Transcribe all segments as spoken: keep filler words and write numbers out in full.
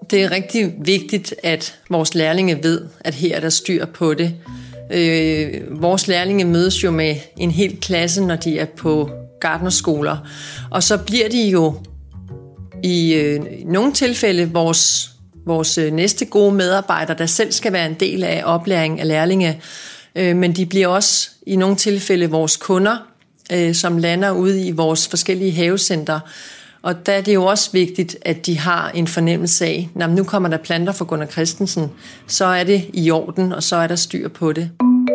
Det er rigtig vigtigt, at vores lærlinge ved, at her er der styr på det. Øh, vores lærlinge mødes jo med en hel klasse, når de er på gartnerskoler. Og så bliver de jo i øh, nogle tilfælde vores, vores næste gode medarbejdere, der selv skal være en del af oplæring af lærlinge. Øh, men de bliver også i nogle tilfælde vores kunder, øh, som lander ude i vores forskellige havecenter. Og der er det jo også vigtigt, at de har en fornemmelse af, at nu kommer der planter fra Gunnar Christensen, så er det i orden, og så er der styr på det.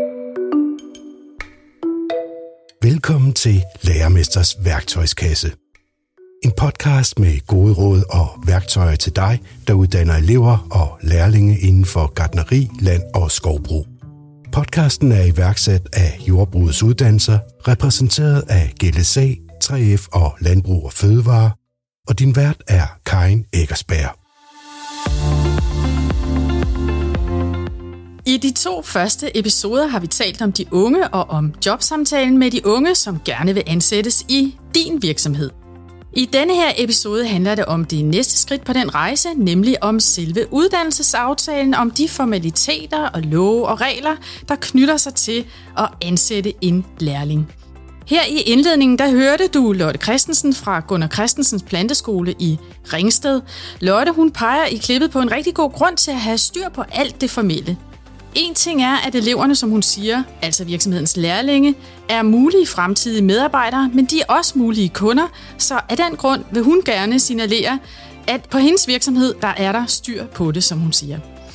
Velkommen til Lærermesters værktøjskasse. En podcast med gode råd og værktøjer til dig, der uddanner elever og lærlinge inden for gartneri, land og skovbrug. Podcasten er iværksat af Jordbrugets Uddannelser, repræsenteret af G L S A, tre F og Landbrug og Fødevare, og din vært er Karin Eckersberg. I de to første episoder har vi talt om de unge og om jobsamtalen med de unge, som gerne vil ansættes i din virksomhed. I denne her episode handler det om det næste skridt på den rejse, nemlig om selve uddannelsesaftalen, om de formaliteter og love og regler, der knytter sig til at ansætte en lærling. Her i indledningen, der hørte du Lotte Christensen fra Gunnar Christensens Planteskole i Ringsted. Lotte, hun peger i klippet på en rigtig god grund til at have styr på alt det formelle. En ting er, at eleverne, som hun siger, altså virksomhedens lærlinge, er mulige fremtidige medarbejdere, men de er også mulige kunder, så af den grund vil hun gerne signalere, at på hendes virksomhed, der er der styr på det, som hun siger.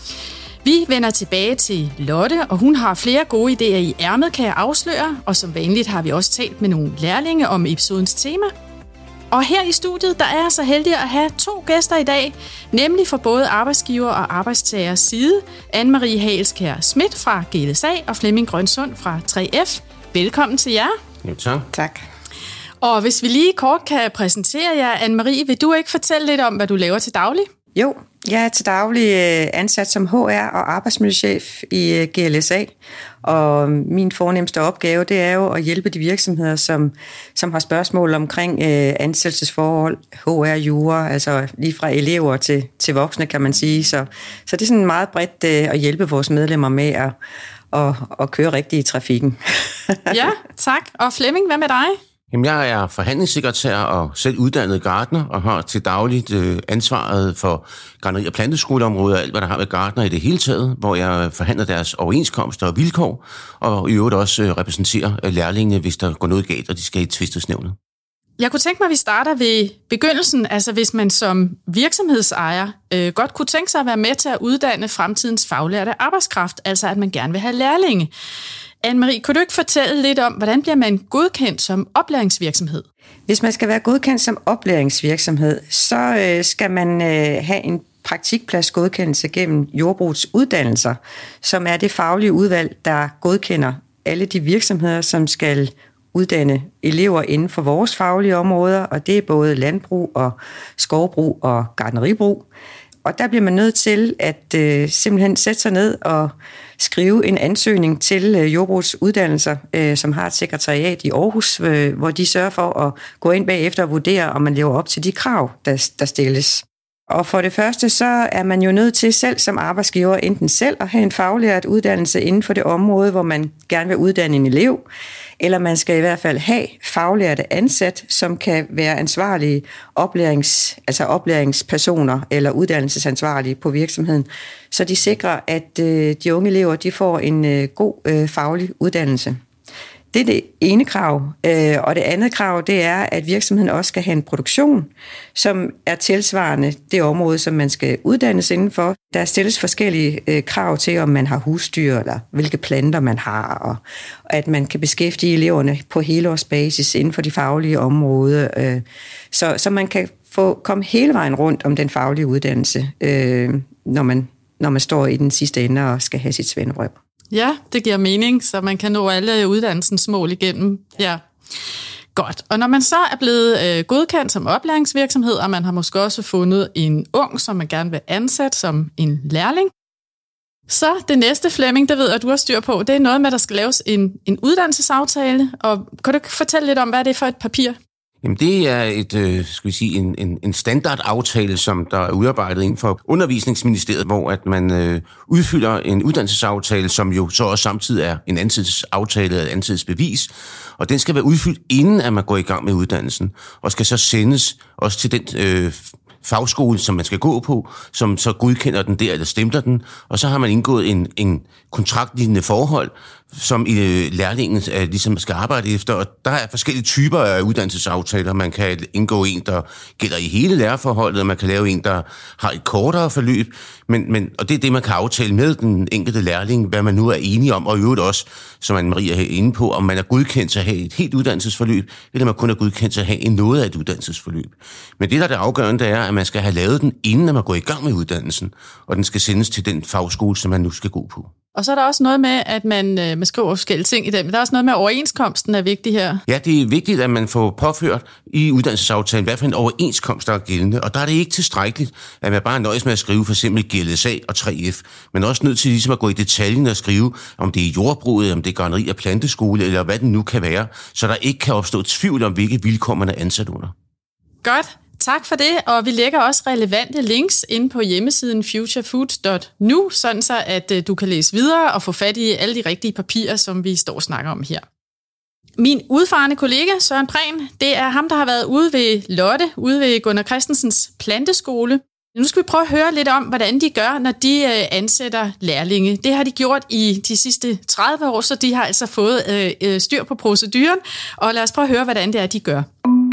Vi vender tilbage til Lotte, og hun har flere gode idéer i ærmet, kan jeg afsløre, og som vanligt har vi også talt med nogle lærlinge om episodens tema. Og her i studiet, der er jeg så heldig at have to gæster i dag, nemlig fra både arbejdsgiver og arbejdstagers side, Anne-Marie Halskær Schmidt fra G L S A og Flemming Grønsund fra tre F. Velkommen til jer. Jo, tak. Tak. Og hvis vi lige kort kan præsentere jer, Anne-Marie, vil du ikke fortælle lidt om, hvad du laver til daglig? Jo, jeg er til daglig ansat som H R og arbejdsmiljøchef i G L S A, og min fornemmeste opgave, det er jo at hjælpe de virksomheder, som, som har spørgsmål omkring øh, ansættelsesforhold, H R, jura, altså lige fra elever til, til voksne, kan man sige. Så, så det er sådan meget bredt øh, at hjælpe vores medlemmer med at, at, at køre rigtigt i trafikken. Ja, tak. Og Flemming, hvad med dig? Jamen, jeg er forhandlingssekretær og selv uddannet gartner og har til dagligt øh, ansvaret for gartneri- og planteskoleområdet og alt, hvad der har med gartner i det hele taget, hvor jeg forhandler deres overenskomster og vilkår, og i øvrigt også øh, repræsenterer lærlingene, hvis der går noget galt, og de skal i tvistesnævnet. Jeg kunne tænke mig, at vi starter ved begyndelsen, altså hvis man som virksomhedsejer øh, godt kunne tænke sig at være med til at uddanne fremtidens faglærte arbejdskraft, altså at man gerne vil have lærlinge. Anne-Marie, kunne du ikke fortælle lidt om, hvordan bliver man godkendt som oplæringsvirksomhed? Hvis man skal være godkendt som oplæringsvirksomhed, så øh, skal man øh, have en praktikpladsgodkendelse gennem Jordbrugets Uddannelser, som er det faglige udvalg, der godkender alle de virksomheder, som skal uddanne elever inden for vores faglige områder, og det er både landbrug og skovbrug og gartneribrug. Og der bliver man nødt til at øh, simpelthen sætte sig ned og skrive en ansøgning til øh, Jordbrugets Uddannelser, øh, som har et sekretariat i Aarhus, øh, hvor de sørger for at gå ind bagefter og vurdere, om man lever op til de krav, der, der stilles. Og for det første, så er man jo nødt til selv som arbejdsgiver enten selv at have en faglært uddannelse inden for det område, hvor man gerne vil uddanne en elev, eller man skal i hvert fald have faglærte ansat, som kan være ansvarlige oplærings, altså oplæringspersoner eller uddannelsesansvarlige på virksomheden, så de sikrer, at øh, de unge elever de får en øh, god øh, faglig uddannelse. Det er det ene krav, øh, og det andet krav, det er, at virksomheden også skal have en produktion, som er tilsvarende det område, som man skal uddannes indenfor. Der stilles forskellige øh, krav til, om man har husdyr, eller hvilke planter man har, og at man kan beskæftige eleverne på helårsbasis inden for de faglige områder, øh, så, så man kan få komme hele vejen rundt om den faglige uddannelse, øh, når, man, når man står i den sidste ende og skal have sit svendebrev. Ja, det giver mening, så man kan nå alle uddannelsens mål igennem. Ja, godt. Og når man så er blevet øh, godkendt som oplæringsvirksomhed, og man har måske også fundet en ung, som man gerne vil ansætte som en lærling, så det næste, Flemming, det ved jeg, at du har styr på, det er noget med, at der skal laves en, en uddannelsesaftale. Og kan du fortælle lidt om, hvad er det for et papir? Jamen det er et, øh, skal vi sige, en, en, en standardaftale, som der er udarbejdet inden for Undervisningsministeriet, hvor at man øh, udfylder en uddannelsesaftale, som jo så også samtidig er en ansættelsesaftale eller et ansættelsesbevis, og den skal være udfyldt, inden at man går i gang med uddannelsen, og skal så sendes også til den øh, fagskole, som man skal gå på, som så godkender den der, eller stempler den, og så har man indgået en, en kontraktlignende forhold, som i lærlingen er, ligesom skal arbejde efter, og der er forskellige typer af uddannelsesaftaler. Man kan indgå en, der gælder i hele lærerforholdet, og man kan lave en, der har et kortere forløb, men, men, og det er det, man kan aftale med den enkelte lærling, hvad man nu er enige om, og i øvrigt også, som Anne-Marie er inde på, om man er godkendt til at have et helt uddannelsesforløb, eller man kun er godkendt til at have noget af et uddannelsesforløb. Men det, der er det afgørende, det er, at man skal have lavet den, inden man går i gang med uddannelsen, og den skal sendes til den fagskole, som man nu skal gå på. Og så er der også noget med, at man, man skriver forskellige ting i den, men der er også noget med, at overenskomsten er vigtig her. Ja, det er vigtigt, at man får påført i uddannelsesaftalen, hvad for en overenskomst, der er gældende. Og der er det ikke tilstrækkeligt, at man bare nøjes med at skrive for eksempel G L S A og tre F, men også nødt til ligesom at gå i detaljen og skrive, om det er jordbruget, om det er gartneri og planteskole, eller hvad det nu kan være, så der ikke kan opstå tvivl om, hvilke vilkår man er ansat under. Godt. Tak for det, og vi lægger også relevante links inde på hjemmesiden future foods punktum n u, sådan så at du kan læse videre og få fat i alle de rigtige papirer, som vi står og snakker om her. Min udfarende kollega Søren Prehn, det er ham, der har været ude ved Lotte, ude ved Gunnar Christensens planteskole. Nu skal vi prøve at høre lidt om, hvordan de gør, når de ansætter lærlinge. Det har de gjort i de sidste tredive år, så de har altså fået øh, styr på proceduren, og lad os prøve at høre, hvordan det er, de gør.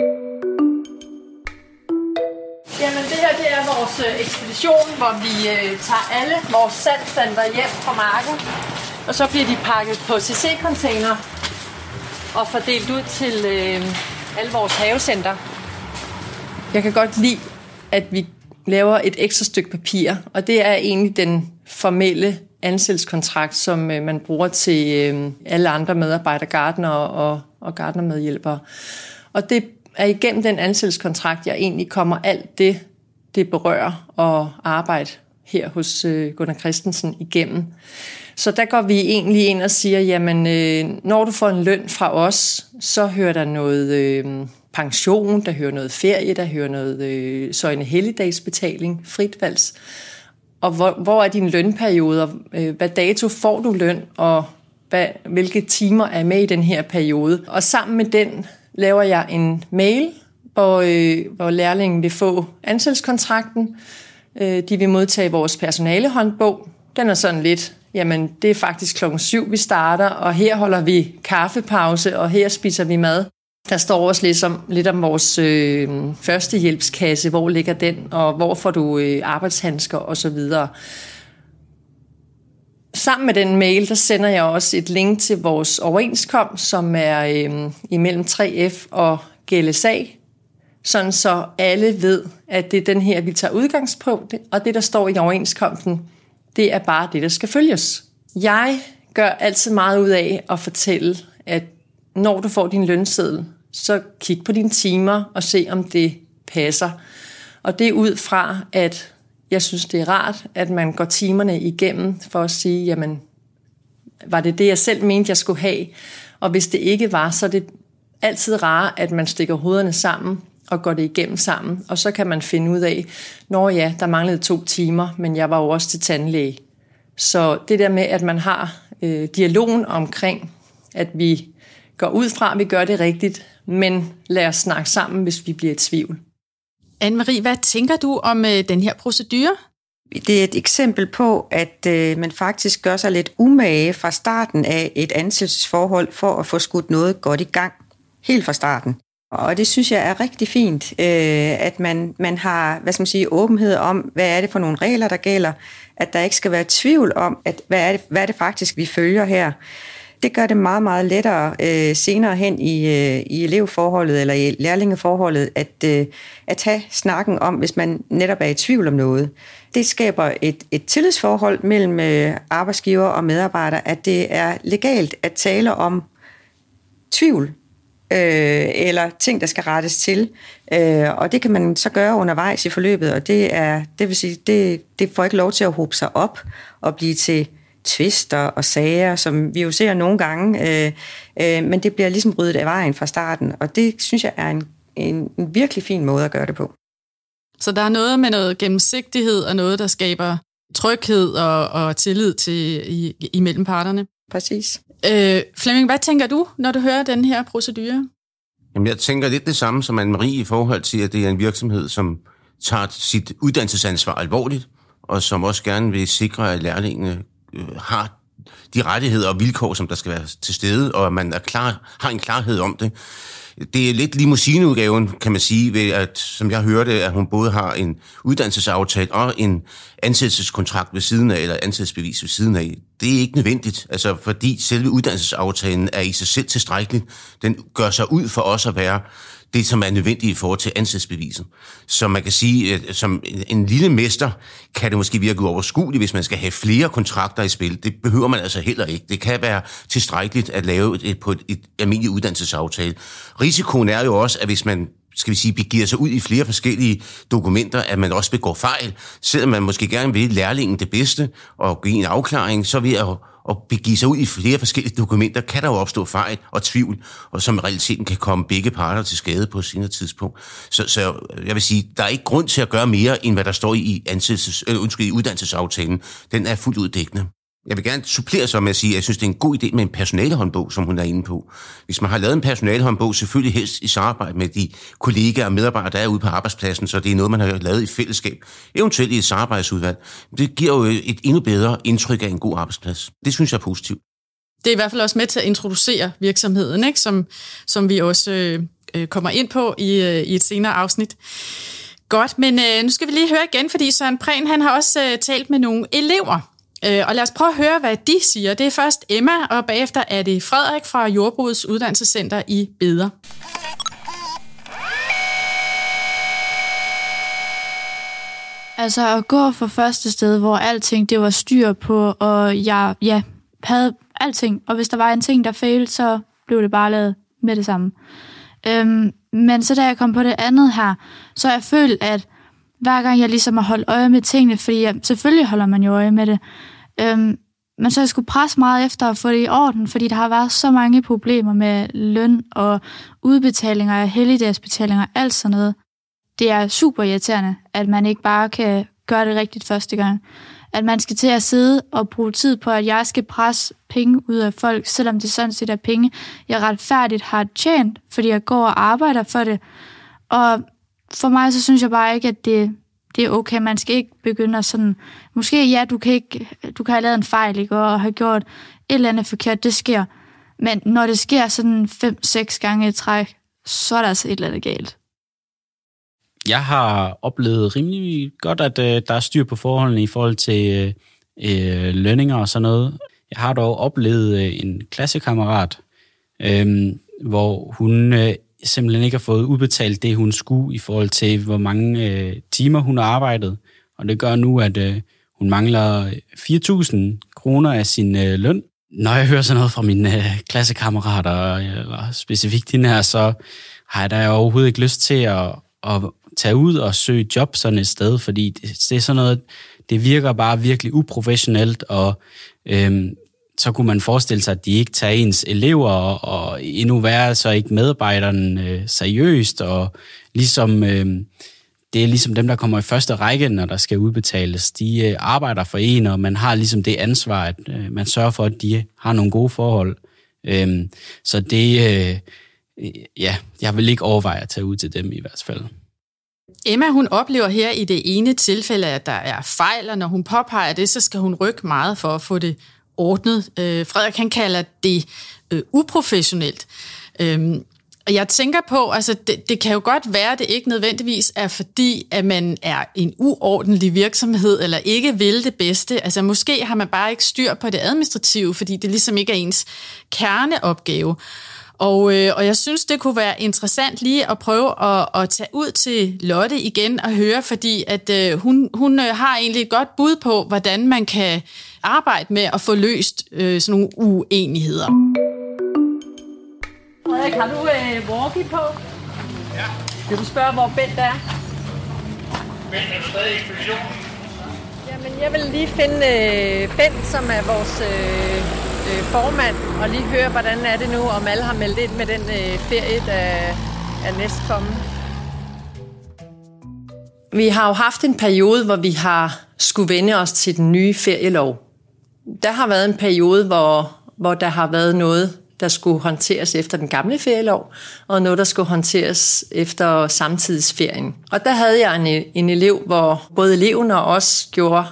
Jamen det her, det er vores øh, ekspedition, hvor vi øh, tager alle vores salgsplanter hjem fra marken, og så bliver de pakket på C C-container og fordelt ud til øh, alle vores havecenter. Jeg kan godt lide, at vi laver et ekstra stykke papir, og det er egentlig den formelle ansættelseskontrakt, som øh, man bruger til øh, alle andre medarbejdere, gartnere og, og gartnermedhjælpere. Og det er igennem den ansættelseskontrakt, jeg egentlig kommer alt det, det berører og arbejde her hos Gunnar Christensen igennem. Så der går vi egentlig ind og siger, jamen når du får en løn fra os, så hører der noget øh, pension, der hører noget ferie, der hører noget øh, søjne helligdagsbetaling, fritvalgs. Og hvor, hvor er dine lønperioder? Hvad dato får du løn, og hvad, hvilke timer er med i den her periode? Og sammen med den laver jeg en mail, hvor, øh, hvor lærlingen vil få ansættelseskontrakten. Øh, de vil modtage vores personalehåndbog. Den er sådan lidt, jamen det er faktisk klokken syv, vi starter, og her holder vi kaffepause, og her spiser vi mad. Der står også lidt om, lidt om vores øh, førstehjælpskasse, hvor ligger den, og hvor får du øh, arbejdshandsker osv. Sammen med den mail, der sender jeg også et link til vores overenskomst, som er øh, imellem tre F og G L S A, sådan så alle ved, at det er den her, vi tager udgangspunkt, og det, der står i overenskomsten, det er bare det, der skal følges. Jeg gør altid meget ud af at fortælle, at når du får din lønseddel, så kig på dine timer og se, om det passer. Og det er ud fra, at jeg synes, det er rart, at man går timerne igennem for at sige, jamen, var det det, jeg selv mente, jeg skulle have? Og hvis det ikke var, så er det altid rart, at man stikker hovederne sammen og går det igennem sammen. Og så kan man finde ud af, når ja, der manglede to timer, men jeg var jo også til tandlæge. Så det der med, at man har øh, dialogen omkring, at vi går ud fra, at vi gør det rigtigt, men lad os snakke sammen, hvis vi bliver i tvivl. Anne-Marie, hvad tænker du om øh, den her procedure? Det er et eksempel på, at øh, man faktisk gør sig lidt umage fra starten af et ansættelsesforhold for at få skudt noget godt i gang, helt fra starten. Og det synes jeg er rigtig fint, øh, at man, man har, hvad skal man sige, åbenhed om, hvad er det for nogle regler, der gælder, at der ikke skal være tvivl om, at hvad er det, hvad er det faktisk, vi følger her. Det gør det meget, meget lettere øh, senere hen i, øh, i elevforholdet eller i lærlingeforholdet, at, øh, at tage snakken om, hvis man netop er i tvivl om noget. Det skaber et, et tillidsforhold mellem øh, arbejdsgiver og medarbejder, at det er legalt at tale om tvivl, øh, eller ting, der skal rettes til. Øh, og det kan man så gøre undervejs i forløbet, og det, er, det vil sige, det, det får ikke lov til at hobe sig op og blive til tvister og sager, som vi jo ser nogle gange, øh, øh, men det bliver ligesom ryddet af vejen fra starten, og det synes jeg er en, en, en virkelig fin måde at gøre det på. Så der er noget med noget gennemsigtighed og noget, der skaber tryghed og, og tillid til i, imellem parterne. Præcis. Øh, Flemming, hvad tænker du, når du hører den her procedure? Jamen, jeg tænker lidt det samme som Anne-Marie i forhold til, at det er en virksomhed, som tager sit uddannelsesansvar alvorligt, og som også gerne vil sikre, at lærlingene øh, har de rettigheder og vilkår, som der skal være til stede, og at man er klar, har en klarhed om det. Det er lidt limousineudgaven, kan man sige, ved at, som jeg hørte, at hun både har en uddannelsesaftale og en ansættelseskontrakt ved siden af, eller ansættelsesbevis ved siden af. Det er ikke nødvendigt, altså fordi selve uddannelsesaftalen er i sig selv tilstrækkelig. Den gør sig ud for os at være det, som er nødvendigt i forhold til ansættelsesbeviset. Så man kan sige, at som en lille mester kan det måske virke uoverskueligt, hvis man skal have flere kontrakter i spil. Det behøver man altså heller ikke. Det kan være tilstrækkeligt at lave det på et, et almindeligt uddannelsesaftale. Risikoen er jo også, at hvis man skal vi sige, begiver sig ud i flere forskellige dokumenter, at man også begår fejl. Selvom man måske gerne vil lærlingen det bedste og give en afklaring, så vil at og begive sig ud i flere forskellige dokumenter, kan der jo opstå fejl og tvivl, og som i realiteten kan komme begge parter til skade på et senere tidspunkt. Så, så jeg vil sige, der er ikke grund til at gøre mere, end hvad der står i, ansættelses, øh, undskyld, i uddannelsesaftalen. Den er fuldt ud dækkende. Jeg vil gerne supplere så med at sige, at jeg synes, det er en god idé med en personalehåndbog, som hun er inde på. Hvis man har lavet en personalehåndbog, selvfølgelig helst i samarbejde med de kollegaer og medarbejdere, der er ude på arbejdspladsen, så det er noget, man har lavet i fællesskab, eventuelt i et samarbejdsudvalg. Det giver jo et endnu bedre indtryk af en god arbejdsplads. Det synes jeg er positivt. Det er i hvert fald også med til at introducere virksomheden, ikke? Som, som vi også øh, kommer ind på i, øh, i et senere afsnit. Godt, men øh, nu skal vi lige høre igen, fordi Søren Prehn, han har også øh, talt med nogle elever. Og lad os prøve at høre, hvad de siger. Det er først Emma, og bagefter er det Frederik fra Jordbrugets Uddannelsescenter i Beder. Altså at gå fra første sted, hvor alting det var styr på, og jeg ja, havde alting. Og hvis der var en ting, der fejlede, så blev det bare lavet med det samme. Øhm, men så da jeg kom på det andet her, så har jeg følt, at hver gang jeg ligesom har holdt øje med tingene, fordi jeg, selvfølgelig holder man jo øje med det, øhm, men så jeg skulle presse meget efter at få det i orden, fordi der har været så mange problemer med løn og udbetalinger og helligdagsbetalinger og alt sådan noget. Det er super irriterende, at man ikke bare kan gøre det rigtigt første gang. At man skal til at sidde og bruge tid på, at jeg skal presse penge ud af folk, selvom det sådan set er penge, jeg retfærdigt har tjent, fordi jeg går og arbejder for det. Og for mig, så synes jeg bare ikke, at det, det er okay. Man skal ikke begynde at sådan... Måske, ja, du kan, ikke, du kan have lavet en fejl, ikke, og have gjort et eller andet forkert. Det sker. Men når det sker sådan fem, seks gange i træk, så er der altså et eller andet galt. Jeg har oplevet rimelig godt, at øh, der er styr på forholdene i forhold til øh, lønninger og sådan noget. Jeg har dog oplevet øh, en klassekammerat, øh, hvor hun... Øh, simpelthen ikke har fået udbetalt det, hun skulle i forhold til, hvor mange øh, timer hun har arbejdet. Og det gør nu, at øh, hun mangler fire tusind kroner af sin øh, løn. Når jeg hører sådan noget fra mine øh, klassekammerater, eller specifikt hende her, så har jeg da overhovedet ikke lyst til at, at tage ud og søge job sådan et sted, fordi det, det er sådan noget, det virker bare virkelig uprofessionelt, og øh, så kunne man forestille sig, at de ikke tager ens elever, og, og endnu værre, så ikke medarbejderne øh, seriøst, og ligesom, øh, det er ligesom dem, der kommer i første række, når der skal udbetales. De øh, arbejder for en, og man har ligesom det ansvar, at øh, man sørger for, at de har nogle gode forhold. Øh, så det, øh, ja, jeg vil ikke overveje at tage ud til dem i hvert fald. Emma, hun oplever her i det ene tilfælde, at der er fejl, og når hun påpeger det, så skal hun rykke meget for at få det ordnet. Øh, Frederik, han kalder det øh, uprofessionelt. Øhm, og jeg tænker på, altså det, det kan jo godt være, at det ikke nødvendigvis er fordi, at man er en uordentlig virksomhed, eller ikke vil det bedste. Altså måske har man bare ikke styr på det administrative, fordi det ligesom ikke er ens kerneopgave. Og, øh, og jeg synes, det kunne være interessant lige at prøve at, at tage ud til Lotte igen og høre, fordi at øh, hun, hun øh, har egentlig et godt bud på, hvordan man kan arbejde med at få løst øh, sådan nogle uenigheder. Frederik, har du øh, walkie på? Ja. Vil du spørge, hvor Bent er? Bent er stadig i ekspeditionen. Jamen, jeg vil lige finde øh, Bent, som er vores øh, øh, formand, og lige høre, hvordan er det nu, om alle har meldt ind med den øh, ferie, der, er næstkommende. Vi har jo haft en periode, hvor vi har skulle vende os til den nye ferielov. Der har været en periode, hvor, hvor der har været noget, der skulle håndteres efter den gamle ferielov, og noget, der skulle håndteres efter samtidsferien. Og der havde jeg en, en elev, hvor både eleven og os gjorde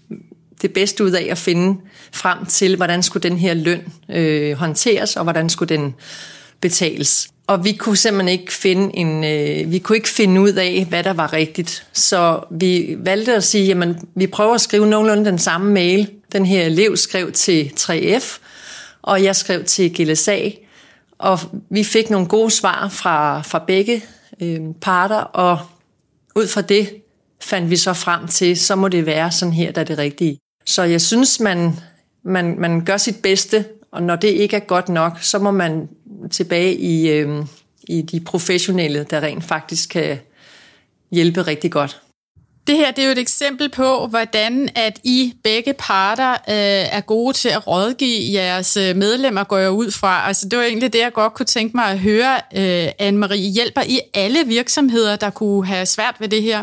det bedste ud af at finde frem til, hvordan skulle den her løn øh, håndteres, og hvordan skulle den betales. Og vi kunne simpelthen ikke finde en, øh, vi kunne ikke finde ud af, hvad der var rigtigt. Så vi valgte at sige, jamen vi prøver at skrive nogenlunde den samme mail. Den her elev skrev til tre F, og jeg skrev til G L S A, og vi fik nogle gode svar fra, fra begge øh, parter, og ud fra det fandt vi så frem til, så må det være sådan her, der er det rigtige. Så jeg synes, man, man, man gør sit bedste, og når det ikke er godt nok, så må man tilbage i, øh, i de professionelle, der rent faktisk kan hjælpe rigtig godt. Det her det er jo et eksempel på, hvordan at I begge parter øh, er gode til at rådgive jeres medlemmer, går jeg ud fra. Altså, det var egentlig det, jeg godt kunne tænke mig at høre. Øh, Anne-Marie, hjælper I alle virksomheder, der kunne have svært ved det her?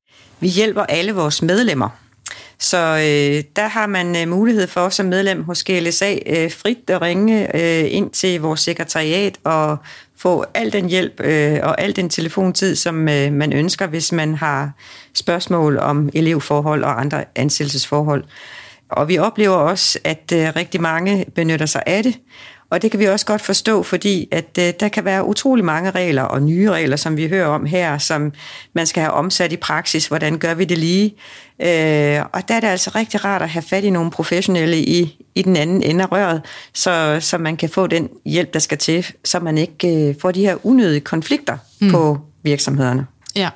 Vi hjælper alle vores medlemmer. Så øh, der har man øh, mulighed for som medlem hos G L S A øh, frit at ringe øh, ind til vores sekretariat og få al den hjælp øh, og al den telefontid, som øh, man ønsker, hvis man har spørgsmål om elevforhold og andre ansættelsesforhold. Og vi oplever også, at øh, rigtig mange benytter sig af det. Og det kan vi også godt forstå, fordi at øh, der kan være utrolig mange regler og nye regler, som vi hører om her, som man skal have omsat i praksis. Hvordan gør vi det lige? Øh, og der er det altså rigtig rart at have fat i nogle professionelle i, i den anden ende af røret, så, så man kan få den hjælp, der skal til, så man ikke øh, får de her unødige konflikter mm. på virksomhederne. Ja.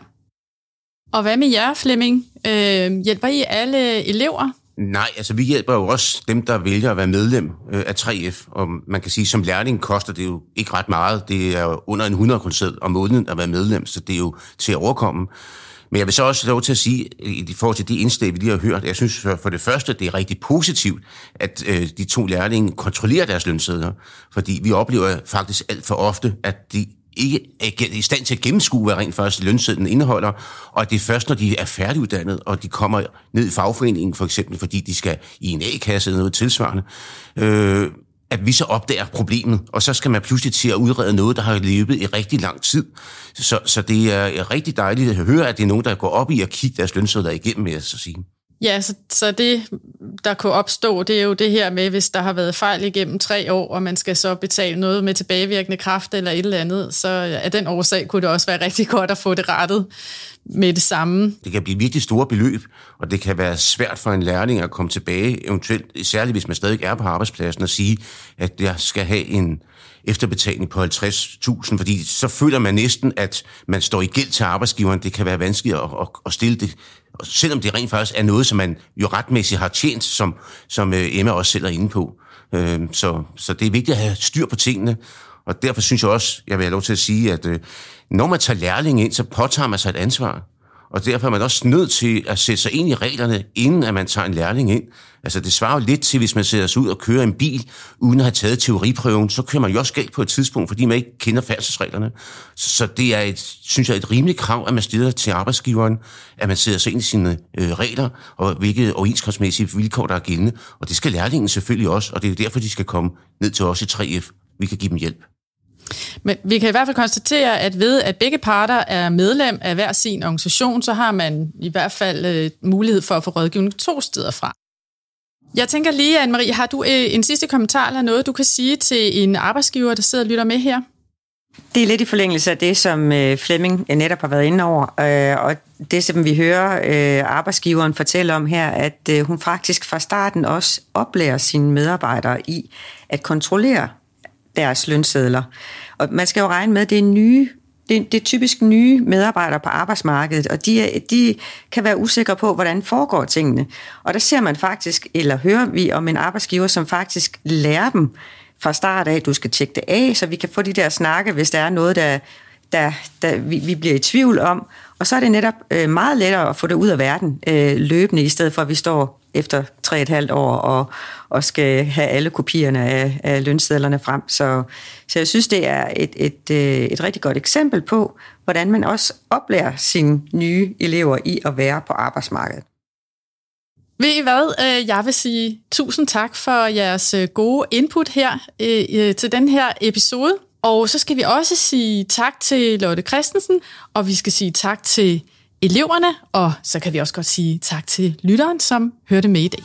Og hvad med jer, Flemming? Øh, hjælper I alle elever? Nej, altså vi hjælper jo også dem, der vælger at være medlem øh, af tre F, og man kan sige, som lærling koster det jo ikke ret meget. Det er jo under en hundrede kroner om måneden at være medlem, så det er jo til at overkomme. Men jeg vil så også lov til at sige, i forhold til de indslag, vi lige har hørt, jeg synes for det første, det er rigtig positivt, at øh, de to lærlinge kontrollerer deres lønsedler, fordi vi oplever faktisk alt for ofte, at de ikke er i stand til at gennemskue, hvad rent faktisk lønsedlen indeholder, og det er først, når de er færdiguddannet, og de kommer ned i fagforeningen, for eksempel, fordi de skal i en A-kasse eller noget tilsvarende, øh, at vi så opdager problemet, og så skal man pludselig til at udrede noget, der har levet i rigtig lang tid. Så, så det er rigtig dejligt at høre, at det er nogen, der går op i at kigge deres lønsedler igennem, med at sige. Ja, så, så det, der kunne opstå, det er jo det her med, hvis der har været fejl igennem tre år, og man skal så betale noget med tilbagevirkende kraft eller et eller andet, så af den årsag kunne det også være rigtig godt at få det rettet med det samme. Det kan blive virkelig store beløb, og det kan være svært for en lærling at komme tilbage, eventuelt særligt hvis man stadig er på arbejdspladsen, og sige, at jeg skal have en efterbetaling på halvtreds tusind, fordi så føler man næsten, at man står i gæld til arbejdsgiveren. Det kan være vanskeligt at, at, at stille det, selvom det rent faktisk er noget, som man jo retmæssigt har tjent, som, som Emma også selv er inde på. Så, så det er vigtigt at have styr på tingene, og derfor synes jeg også, jeg vil have lov til at sige, at når man tager lærlinge ind, så påtager man sig et ansvar. Og derfor er man også nødt til at sætte sig ind i reglerne, inden at man tager en lærling ind. Altså det svarer jo lidt til, hvis man sætter sig ud og kører en bil, uden at have taget teoriprøven, så kører man jo også galt på et tidspunkt, fordi man ikke kender færdselsreglerne. Så det er, et, synes jeg, et rimeligt krav, at man stiller til arbejdsgiveren, at man sætter sig ind i sine øh, regler, og hvilke overenskomstmæssige vilkår, der er gældende. Og det skal lærlingen selvfølgelig også, og det er derfor, de skal komme ned til os i tre F. Vi kan give dem hjælp. Men vi kan i hvert fald konstatere, at ved at begge parter er medlem af hver sin organisation, så har man i hvert fald øh, mulighed for at få rådgivning to steder fra. Jeg tænker lige, Anne-Marie, har du øh, en sidste kommentar eller noget, du kan sige til en arbejdsgiver, der sidder og lytter med her? Det er lidt i forlængelse af det, som øh, Flemming netop har været inde over, øh, og det, som vi hører øh, arbejdsgiveren fortælle om her, at øh, hun faktisk fra starten også oplærer sine medarbejdere i at kontrollere deres lønsedler. Og man skal jo regne med, at det er nye, det er, det er typisk nye medarbejdere på arbejdsmarkedet, og de, er, de kan være usikre på, hvordan foregår tingene. Og der ser man faktisk, eller hører vi om en arbejdsgiver, som faktisk lærer dem fra start af, at du skal tjekke det af, så vi kan få de der snakke, hvis der er noget, der, der, der vi, vi bliver i tvivl om. Og så er det netop øh, meget lettere at få det ud af verden øh, løbende, i stedet for at vi står efter tre og et halvt år og, og skal have alle kopierne af, af lønsedlerne frem. Så, så jeg synes, det er et, et, et rigtig godt eksempel på, hvordan man også oplærer sine nye elever i at være på arbejdsmarkedet. Ved I hvad? Jeg vil sige tusind tak for jeres gode input her til den her episode. Og så skal vi også sige tak til Lotte Christensen, og vi skal sige tak til eleverne, og så kan vi også godt sige tak til lytteren, som hørte med i dag.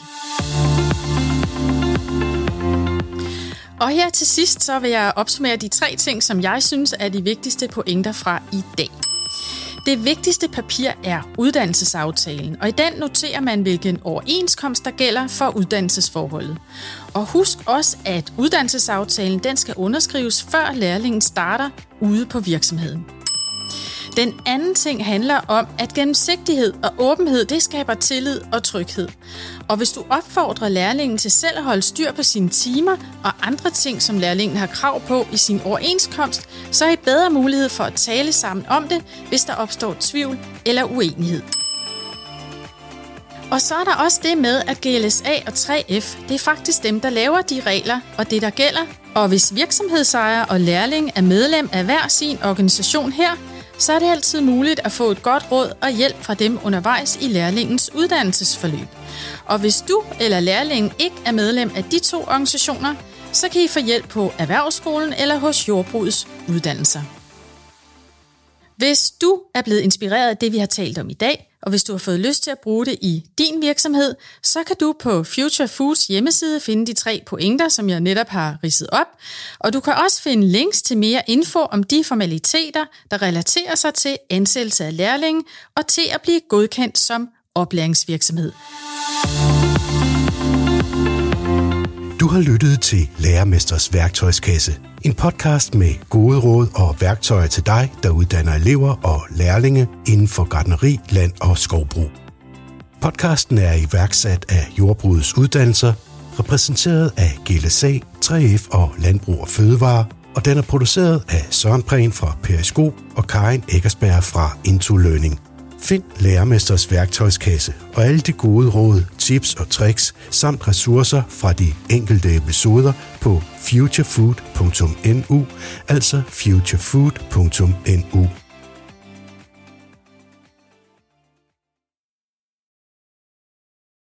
Og her til sidst, så vil jeg opsummere de tre ting, som jeg synes er de vigtigste pointer fra i dag. Det vigtigste papir er uddannelsesaftalen, og i den noterer man, hvilken overenskomst der gælder for uddannelsesforholdet. Og husk også, at uddannelsesaftalen den skal underskrives, før lærlingen starter ude på virksomheden. Den anden ting handler om, at gennemsigtighed og åbenhed det skaber tillid og tryghed. Og hvis du opfordrer lærlingen til selv at holde styr på sine timer og andre ting, som lærlingen har krav på i sin overenskomst, så er I bedre mulighed for at tale sammen om det, hvis der opstår tvivl eller uenighed. Og så er der også det med, at G L S A og tre F, det er faktisk dem, der laver de regler og det, der gælder. Og hvis virksomhedsejer og lærling er medlem af hver sin organisation her, så er det altid muligt at få et godt råd og hjælp fra dem undervejs i lærlingens uddannelsesforløb. Og hvis du eller lærlingen ikke er medlem af de to organisationer, så kan I få hjælp på erhvervsskolen eller hos Jordbrugets uddannelser. Hvis du er blevet inspireret af det, vi har talt om i dag, og hvis du har fået lyst til at bruge det i din virksomhed, så kan du på Future Foods hjemmeside finde de tre pointer, som jeg netop har ridset op. Og du kan også finde links til mere info om de formaliteter, der relaterer sig til ansættelse af lærlinge og til at blive godkendt som oplæringsvirksomhed. Du har lyttet til Lærermesters værktøjskasse. En podcast med gode råd og værktøjer til dig, der uddanner elever og lærlinge inden for gartneri, land og skovbrug. Podcasten er iværksat af Jordbrugets uddannelser, repræsenteret af G L S A, tre F og Landbrug og Fødevare, og den er produceret af Søren Prehn fra Periskop og Karin Eckersberg fra Into Learning. Find Lærermesters værktøjskasse og alle de gode råd, tips og tricks samt ressourcer fra de enkelte episoder på futurefood punktum n u, altså futurefood punktum n u.